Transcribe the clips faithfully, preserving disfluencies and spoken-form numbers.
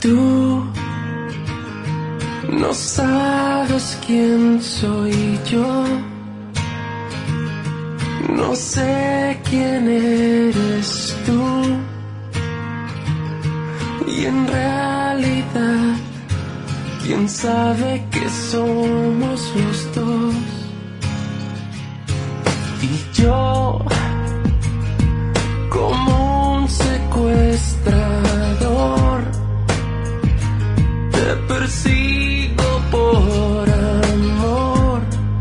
Tú no sabes quién soy yo, no sé quién eres tú, y en realidad, quién sabe que somos los dos. Y yo, como un secuestrador, te persigo por amor.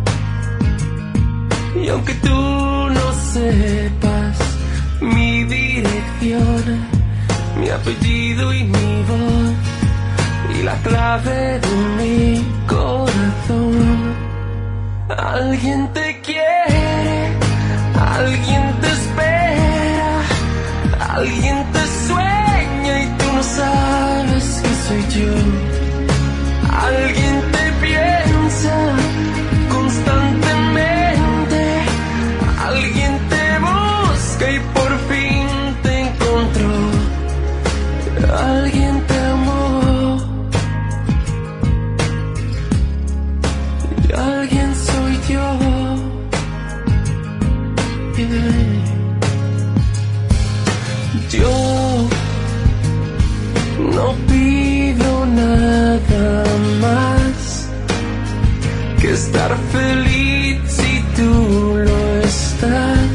Y aunque tú no sepas mi dirección, mi apellido y mi voz, y la clave de mi corazón, alguien te quiere, alguien te espera, alguien te sueña y tú no sabes que soy yo. Alguien te piensa constantemente, alguien te busca y por fin te encontró. Alguien te amó y alguien soy yo. Yeah. Yo no pido nada más que estar feliz si tú lo estás,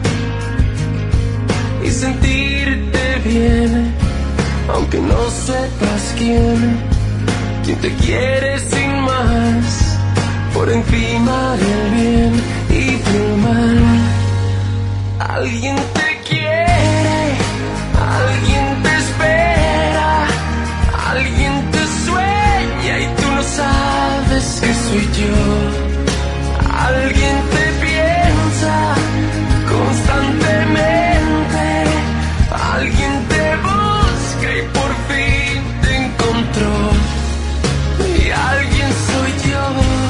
y sentirte bien aunque no sepas quién, quién te quiere sin más, por encima del bien y del mal. Alguien te quiere, alguien te espera, alguien te sueña y tú no sabes que soy yo. Alguien te piensa constantemente, alguien te busca y por fin te encontró. Y alguien soy yo.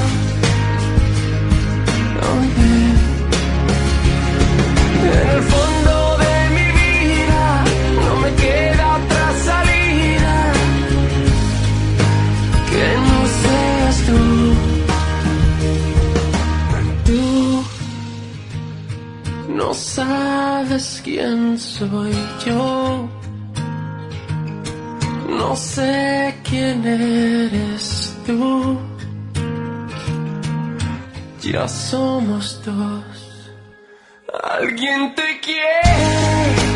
Oh, yeah. En el fondo de mi vida no me queda otra salida que no seas tú. Tú no sabes quién soy yo, no sé quién eres tú, ya somos dos. Alguien te quiere,